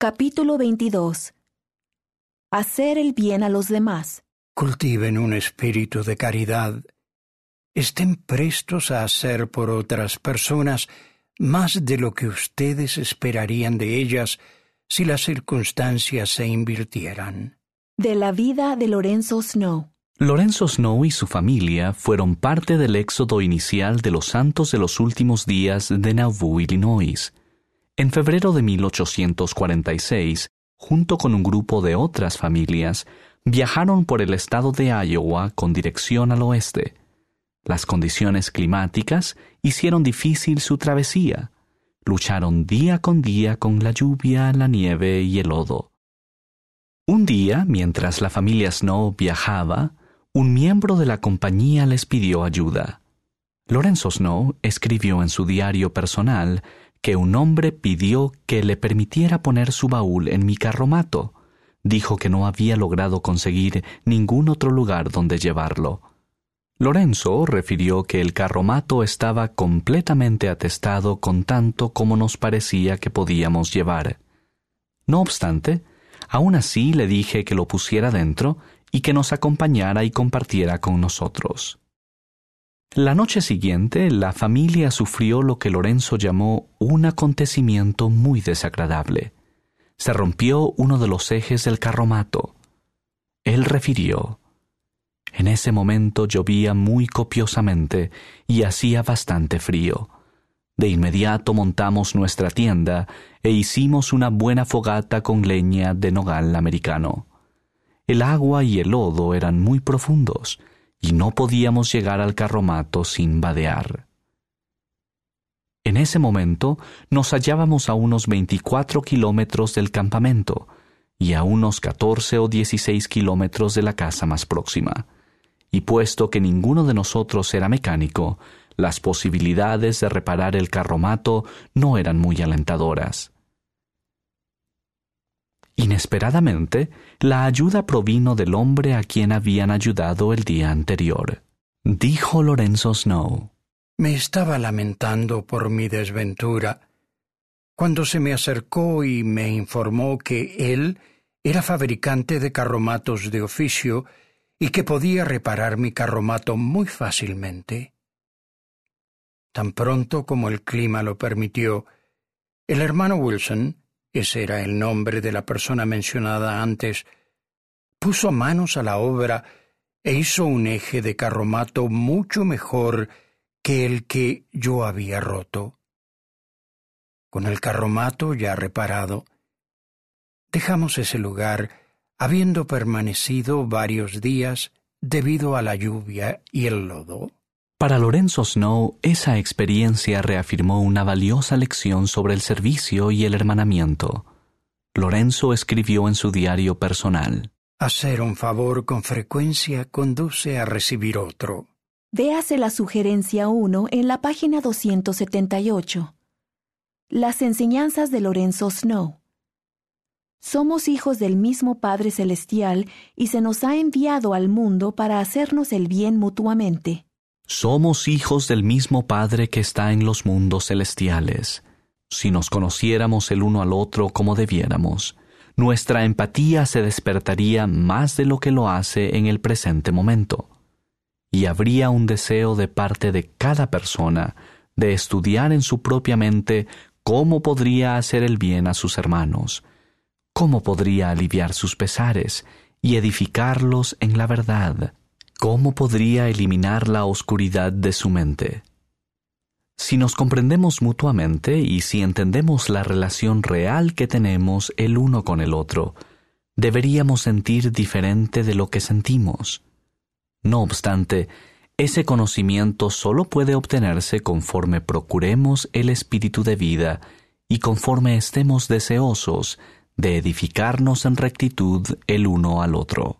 Capítulo 22. Hacer el bien a los demás. Cultiven un espíritu de caridad. Estén prestos a hacer por otras personas más de lo que ustedes esperarían de ellas si las circunstancias se invirtieran. De la vida de Lorenzo Snow. Lorenzo Snow y su familia fueron parte del éxodo inicial de los santos de los últimos días de Nauvoo, Illinois. En febrero de 1846, junto con un grupo de otras familias, viajaron por el estado de Iowa con dirección al oeste. Las condiciones climáticas hicieron difícil su travesía. Lucharon día con la lluvia, la nieve y el lodo. Un día, mientras la familia Snow viajaba, un miembro de la compañía les pidió ayuda. Lorenzo Snow escribió en su diario personal que un hombre pidió que le permitiera poner su baúl en mi carromato. Dijo que no había logrado conseguir ningún otro lugar donde llevarlo. Lorenzo refirió que el carromato estaba completamente atestado con tanto como nos parecía que podíamos llevar. No obstante, aún así le dije que lo pusiera dentro y que nos acompañara y compartiera con nosotros. La noche siguiente, la familia sufrió lo que Lorenzo llamó un acontecimiento muy desagradable. Se rompió uno de los ejes del carromato. Él refirió: en ese momento llovía muy copiosamente y hacía bastante frío. De inmediato montamos nuestra tienda e hicimos una buena fogata con leña de nogal americano. El agua y el lodo eran muy profundos y no podíamos llegar al carromato sin vadear. En ese momento nos hallábamos a unos 24 kilómetros del campamento y a unos 14 o 16 kilómetros de la casa más próxima. Y puesto que ninguno de nosotros era mecánico, las posibilidades de reparar el carromato no eran muy alentadoras. Inesperadamente, la ayuda provino del hombre a quien habían ayudado el día anterior. Dijo Lorenzo Snow: Me estaba lamentando por mi desventura cuando se me acercó y me informó que él era fabricante de carromatos de oficio y que podía reparar mi carromato muy fácilmente. Tan pronto como el clima lo permitió, el hermano Wilson, ese era el nombre de la persona mencionada antes, puso manos a la obra e hizo un eje de carromato mucho mejor que el que yo había roto. Con el carromato ya reparado, dejamos ese lugar, habiendo permanecido varios días debido a la lluvia y el lodo. Para Lorenzo Snow, esa experiencia reafirmó una valiosa lección sobre el servicio y el hermanamiento. Lorenzo escribió en su diario personal: Hacer un favor con frecuencia conduce a recibir otro. Véase la sugerencia 1 en la página 278. Las enseñanzas de Lorenzo Snow. Somos hijos del mismo Padre Celestial y se nos ha enviado al mundo para hacernos el bien mutuamente. Somos hijos del mismo Padre que está en los mundos celestiales. Si nos conociéramos el uno al otro como debiéramos, nuestra empatía se despertaría más de lo que lo hace en el presente momento. Y habría un deseo de parte de cada persona de estudiar en su propia mente cómo podría hacer el bien a sus hermanos, cómo podría aliviar sus pesares y edificarlos en la verdad, cómo podría eliminar la oscuridad de su mente. Si nos comprendemos mutuamente y si entendemos la relación real que tenemos el uno con el otro, deberíamos sentir diferente de lo que sentimos. No obstante, ese conocimiento solo puede obtenerse conforme procuremos el espíritu de vida y conforme estemos deseosos de edificarnos en rectitud el uno al otro.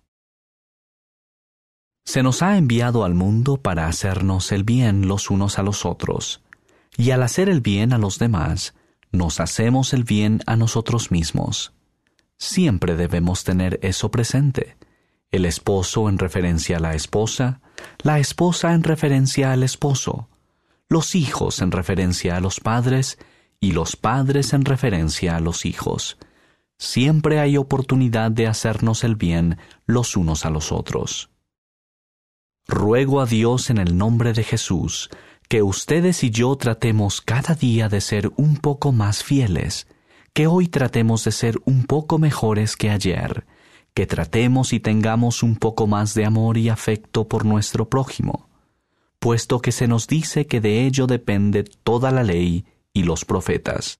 Se nos ha enviado al mundo para hacernos el bien los unos a los otros, y al hacer el bien a los demás, nos hacemos el bien a nosotros mismos. Siempre debemos tener eso presente: el esposo en referencia a la esposa en referencia al esposo, los hijos en referencia a los padres y los padres en referencia a los hijos. siempre hay oportunidad de hacernos el bien los unos a los otros. Ruego a Dios en el nombre de Jesús que ustedes y yo tratemos cada día de ser un poco más fieles, que hoy tratemos de ser un poco mejores que ayer, que tratemos y tengamos un poco más de amor y afecto por nuestro prójimo, puesto que se nos dice que de ello depende toda la ley y los profetas.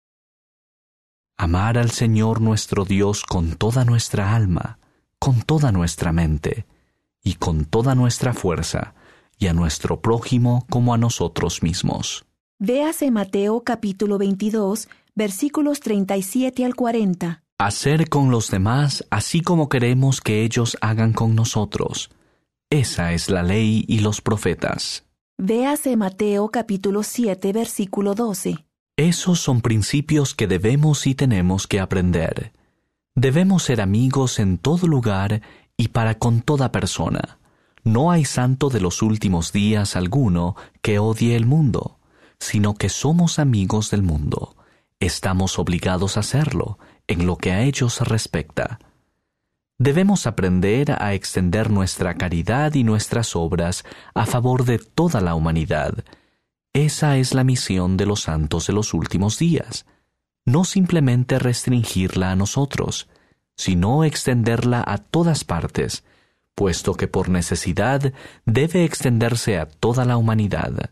Amar al Señor nuestro Dios con toda nuestra alma, con toda nuestra mente y con toda nuestra fuerza, y a nuestro prójimo como a nosotros mismos. Véase Mateo capítulo 22, versículos 37 al 40. Hacer con los demás así como queremos que ellos hagan con nosotros. Esa es la ley y los profetas. Véase Mateo capítulo 7, versículo 12. Esos son principios que debemos y tenemos que aprender. Debemos ser amigos en todo lugar y para con toda persona. No hay santo de los últimos días alguno que odie el mundo, sino que somos amigos del mundo. Estamos obligados a hacerlo en lo que a ellos respecta. Debemos aprender a extender nuestra caridad y nuestras obras a favor de toda la humanidad. Esa es la misión de los santos de los últimos días. No simplemente restringirla a nosotros, sino extenderla a todas partes, puesto que por necesidad debe extenderse a toda la humanidad.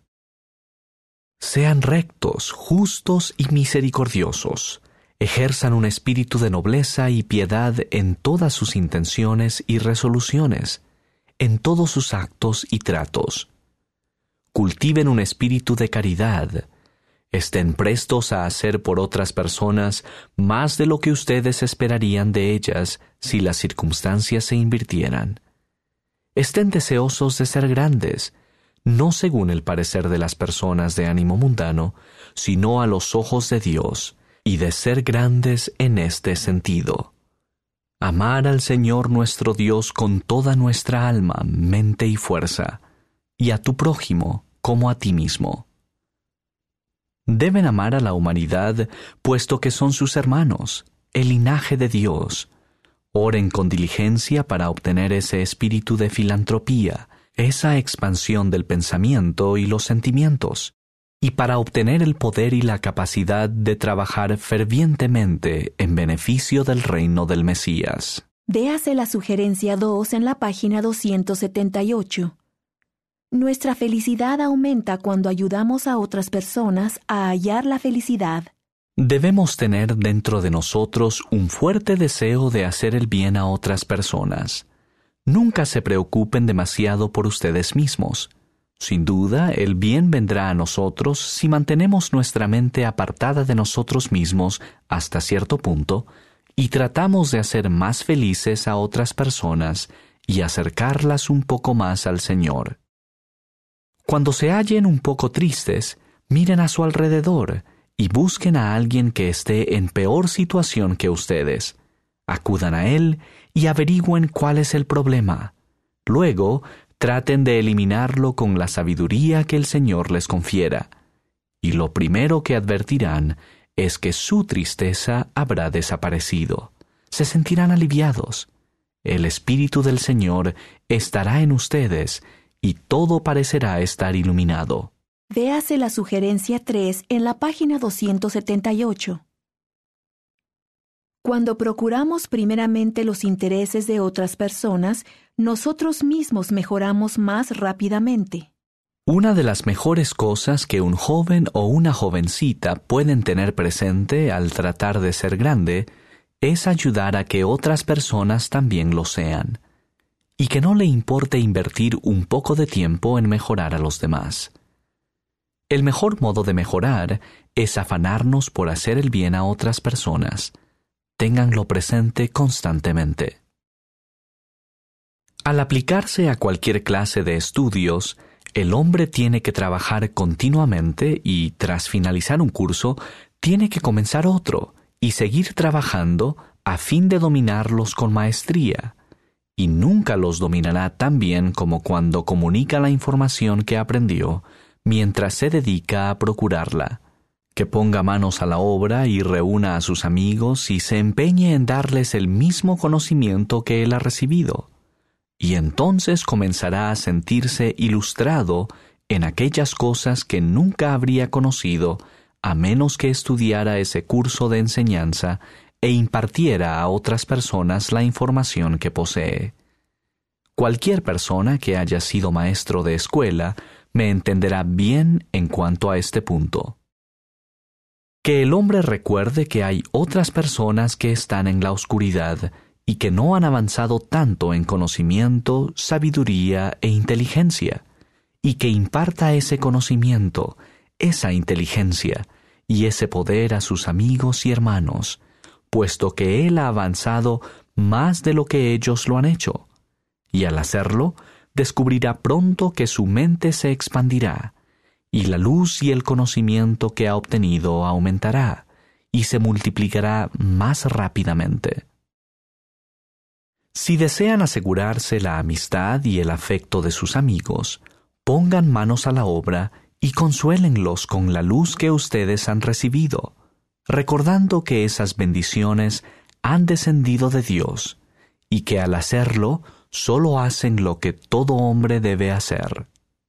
Sean rectos, justos y misericordiosos. Ejerzan un espíritu de nobleza y piedad en todas sus intenciones y resoluciones, en todos sus actos y tratos. Cultiven un espíritu de caridad. Estén prestos a hacer por otras personas más de lo que ustedes esperarían de ellas si las circunstancias se invirtieran. Estén deseosos de ser grandes, no según el parecer de las personas de ánimo mundano, sino a los ojos de Dios, y de ser grandes en este sentido. Amar al Señor nuestro Dios con toda nuestra alma, mente y fuerza, y a tu prójimo como a ti mismo. Deben amar a la humanidad, puesto que son sus hermanos, el linaje de Dios. Oren con diligencia para obtener ese espíritu de filantropía, esa expansión del pensamiento y los sentimientos, y para obtener el poder y la capacidad de trabajar fervientemente en beneficio del reino del Mesías. Véase la sugerencia 2 en la página 278. Nuestra felicidad aumenta cuando ayudamos a otras personas a hallar la felicidad. Debemos tener dentro de nosotros un fuerte deseo de hacer el bien a otras personas. Nunca se preocupen demasiado por ustedes mismos. Sin duda, el bien vendrá a nosotros si mantenemos nuestra mente apartada de nosotros mismos hasta cierto punto y tratamos de hacer más felices a otras personas y acercarlas un poco más al Señor. Cuando se hallen un poco tristes, miren a su alrededor y busquen a alguien que esté en peor situación que ustedes. Acudan a él y averigüen cuál es el problema. Luego, traten de eliminarlo con la sabiduría que el Señor les confiera. Y lo primero que advertirán es que su tristeza habrá desaparecido. Se sentirán aliviados. El Espíritu del Señor estará en ustedes y todo parecerá estar iluminado. Véase la sugerencia 3 en la página 278. Cuando procuramos primeramente los intereses de otras personas, nosotros mismos mejoramos más rápidamente. Una de las mejores cosas que un joven o una jovencita pueden tener presente al tratar de ser grande es ayudar a que otras personas también lo sean, y que no le importe invertir un poco de tiempo en mejorar a los demás. El mejor modo de mejorar es afanarnos por hacer el bien a otras personas. Ténganlo presente constantemente. Al aplicarse a cualquier clase de estudios, el hombre tiene que trabajar continuamente y, tras finalizar un curso, tiene que comenzar otro y seguir trabajando a fin de dominarlos con maestría. Y nunca los dominará tan bien como cuando comunica la información que aprendió mientras se dedica a procurarla. Que ponga manos a la obra y reúna a sus amigos y se empeñe en darles el mismo conocimiento que él ha recibido. Y entonces comenzará a sentirse ilustrado en aquellas cosas que nunca habría conocido a menos que estudiara ese curso de enseñanza e impartiera a otras personas la información que posee. Cualquier persona que haya sido maestro de escuela me entenderá bien en cuanto a este punto. Que el hombre recuerde que hay otras personas que están en la oscuridad y que no han avanzado tanto en conocimiento, sabiduría e inteligencia, y que imparta ese conocimiento, esa inteligencia y ese poder a sus amigos y hermanos, puesto que él ha avanzado más de lo que ellos lo han hecho, y al hacerlo, descubrirá pronto que su mente se expandirá, y la luz y el conocimiento que ha obtenido aumentará, y se multiplicará más rápidamente. Si desean asegurarse la amistad y el afecto de sus amigos, pongan manos a la obra y consuélenlos con la luz que ustedes han recibido, recordando que esas bendiciones han descendido de Dios, y que al hacerlo, solo hacen lo que todo hombre debe hacer.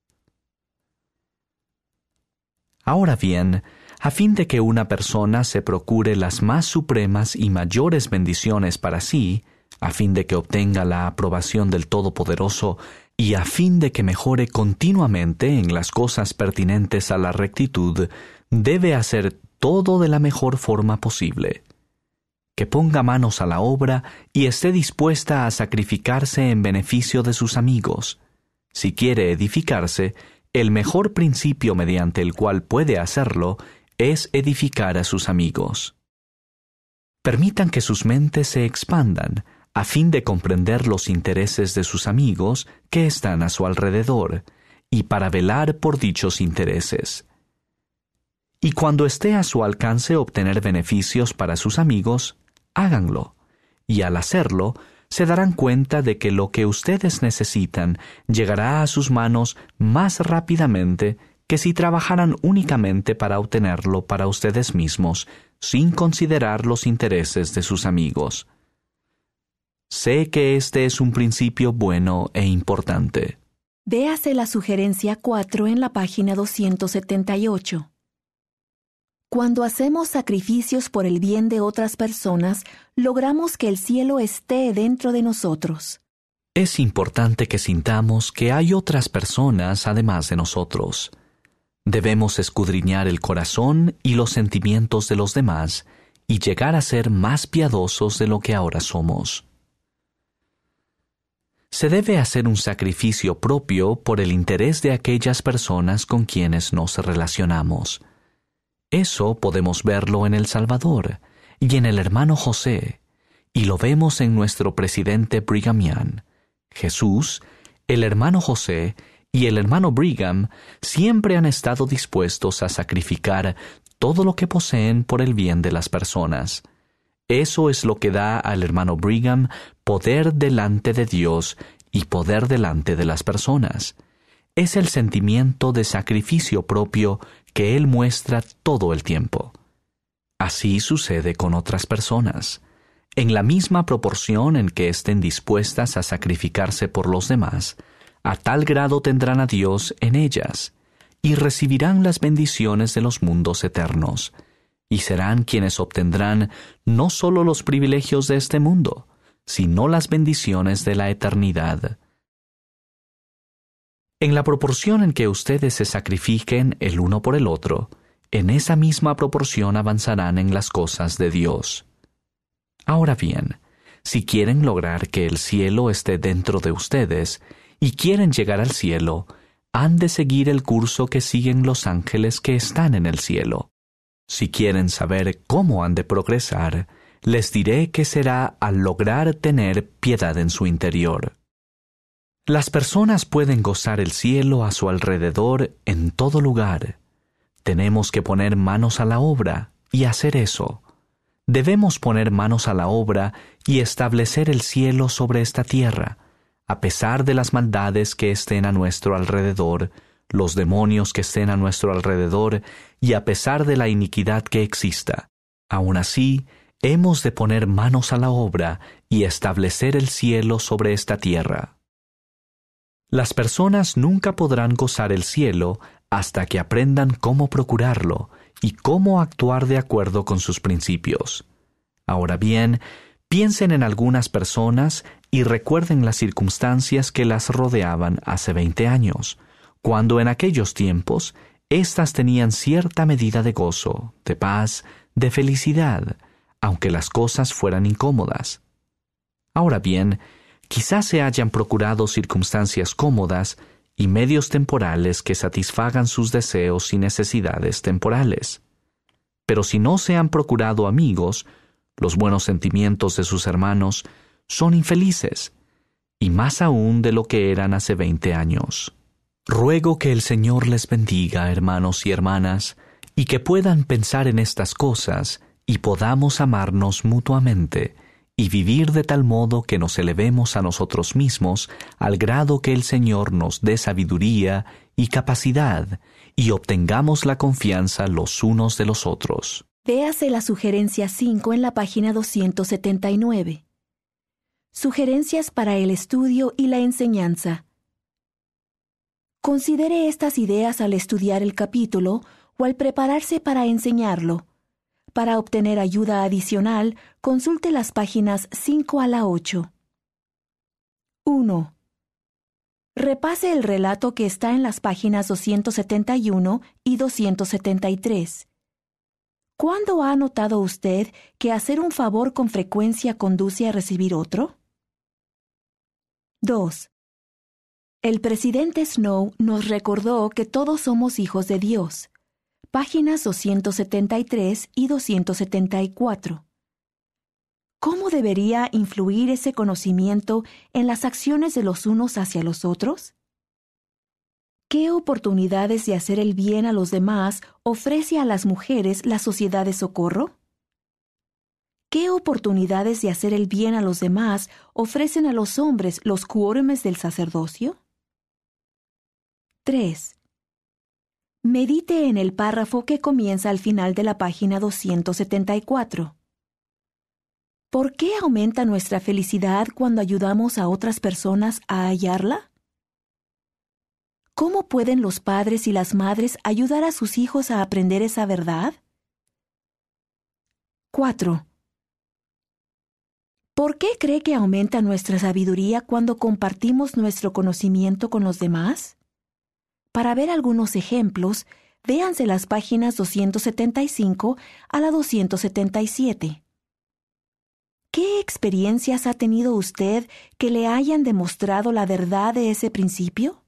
Ahora bien, a fin de que una persona se procure las más supremas y mayores bendiciones para sí, a fin de que obtenga la aprobación del Todopoderoso y a fin de que mejore continuamente en las cosas pertinentes a la rectitud, debe hacer todo de la mejor forma posible. Que ponga manos a la obra y esté dispuesta a sacrificarse en beneficio de sus amigos. Si quiere edificarse, el mejor principio mediante el cual puede hacerlo es edificar a sus amigos. Permitan que sus mentes se expandan a fin de comprender los intereses de sus amigos que están a su alrededor y para velar por dichos intereses. Y cuando esté a su alcance obtener beneficios para sus amigos, háganlo, y al hacerlo, se darán cuenta de que lo que ustedes necesitan llegará a sus manos más rápidamente que si trabajaran únicamente para obtenerlo para ustedes mismos, sin considerar los intereses de sus amigos. Sé que este es un principio bueno e importante. Véase la sugerencia 4 en la página 278. Cuando hacemos sacrificios por el bien de otras personas, logramos que el cielo esté dentro de nosotros. Es importante que sintamos que hay otras personas además de nosotros. Debemos escudriñar el corazón y los sentimientos de los demás y llegar a ser más piadosos de lo que ahora somos. Se debe hacer un sacrificio propio por el interés de aquellas personas con quienes nos relacionamos. Eso podemos verlo en El Salvador y en el hermano José, y lo vemos en nuestro presidente Brigham Young. Jesús, el hermano José y el hermano Brigham siempre han estado dispuestos a sacrificar todo lo que poseen por el bien de las personas. Eso es lo que da al hermano Brigham poder delante de Dios y poder delante de las personas. Es el sentimiento de sacrificio propio que él muestra todo el tiempo. Así sucede con otras personas. En la misma proporción en que estén dispuestas a sacrificarse por los demás, a tal grado tendrán a Dios en ellas, y recibirán las bendiciones de los mundos eternos, y serán quienes obtendrán no solo los privilegios de este mundo, sino las bendiciones de la eternidad. En la proporción en que ustedes se sacrifiquen el uno por el otro, en esa misma proporción avanzarán en las cosas de Dios. Ahora bien, si quieren lograr que el cielo esté dentro de ustedes y quieren llegar al cielo, han de seguir el curso que siguen los ángeles que están en el cielo. Si quieren saber cómo han de progresar, les diré que será al lograr tener piedad en su interior. Las personas pueden gozar el cielo a su alrededor en todo lugar. Tenemos que poner manos a la obra y hacer eso. Debemos poner manos a la obra y establecer el cielo sobre esta tierra, a pesar de las maldades que estén a nuestro alrededor, los demonios que estén a nuestro alrededor y a pesar de la iniquidad que exista. Aún así, hemos de poner manos a la obra y establecer el cielo sobre esta tierra. Las personas nunca podrán gozar el cielo hasta que aprendan cómo procurarlo y cómo actuar de acuerdo con sus principios. Ahora bien, piensen en algunas personas y recuerden las circunstancias que las rodeaban hace 20 años, cuando en aquellos tiempos éstas tenían cierta medida de gozo, de paz, de felicidad, aunque las cosas fueran incómodas. Ahora bien, quizás se hayan procurado circunstancias cómodas y medios temporales que satisfagan sus deseos y necesidades temporales. Pero si no se han procurado amigos, los buenos sentimientos de sus hermanos son infelices, y más aún de lo que eran hace 20 años. Ruego que el Señor les bendiga, hermanos y hermanas, y que puedan pensar en estas cosas y podamos amarnos mutuamente y vivir de tal modo que nos elevemos a nosotros mismos al grado que el Señor nos dé sabiduría y capacidad y obtengamos la confianza los unos de los otros. Véase la sugerencia 5 en la página 279. Sugerencias para el estudio y la enseñanza. Considere estas ideas al estudiar el capítulo o al prepararse para enseñarlo. Para obtener ayuda adicional, consulte las páginas 5 a la 8. 1. Repase el relato que está en las páginas 271 y 273. ¿Cuándo ha notado usted que hacer un favor con frecuencia conduce a recibir otro? 2. El presidente Snow nos recordó que todos somos hijos de Dios. Páginas 273 y 274. ¿Cómo debería influir ese conocimiento en las acciones de los unos hacia los otros? ¿Qué oportunidades de hacer el bien a los demás ofrece a las mujeres la Sociedad de Socorro? ¿Qué oportunidades de hacer el bien a los demás ofrecen a los hombres los quórumes del sacerdocio? 3. Medite en el párrafo que comienza al final de la página 274. ¿Por qué aumenta nuestra felicidad cuando ayudamos a otras personas a hallarla? ¿Cómo pueden los padres y las madres ayudar a sus hijos a aprender esa verdad? 4. ¿Por qué cree que aumenta nuestra sabiduría cuando compartimos nuestro conocimiento con los demás? Para ver algunos ejemplos, véanse las páginas 275 a la 277. ¿Qué experiencias ha tenido usted que le hayan demostrado la verdad de ese principio?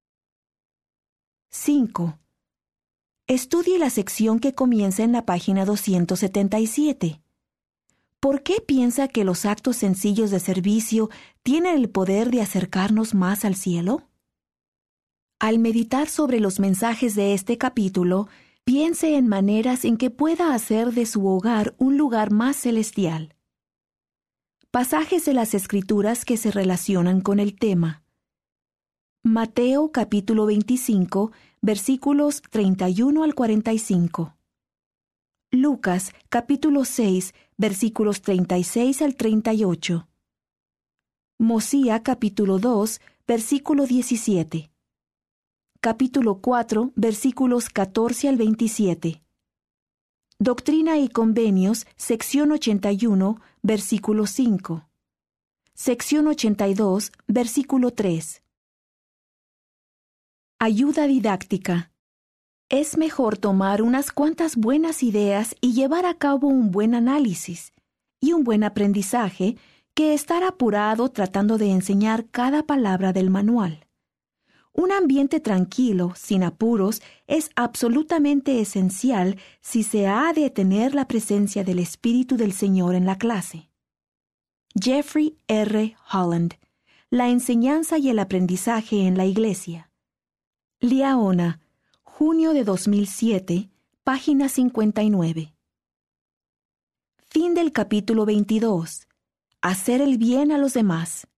5. Estudie la sección que comienza en la página 277. ¿Por qué piensa que los actos sencillos de servicio tienen el poder de acercarnos más al cielo? Al meditar sobre los mensajes de este capítulo, piense en maneras en que pueda hacer de su hogar un lugar más celestial. Pasajes de las Escrituras que se relacionan con el tema. Mateo capítulo 25, versículos 31 al 45. Lucas capítulo 6, versículos 36 al 38. Mosía capítulo 2, versículo 17. Capítulo 4, versículos 14 al 27. Doctrina y Convenios, sección 81, versículo 5. Sección 82, versículo 3. Ayuda didáctica. Es mejor tomar unas cuantas buenas ideas y llevar a cabo un buen análisis y un buen aprendizaje que estar apurado tratando de enseñar cada palabra del manual. Un ambiente tranquilo, sin apuros, es absolutamente esencial si se ha de tener la presencia del Espíritu del Señor en la clase. Jeffrey R. Holland. La enseñanza y el aprendizaje en la Iglesia. Liaona, junio de 2007, página 59. Fin del capítulo 22. Hacer el bien a los demás.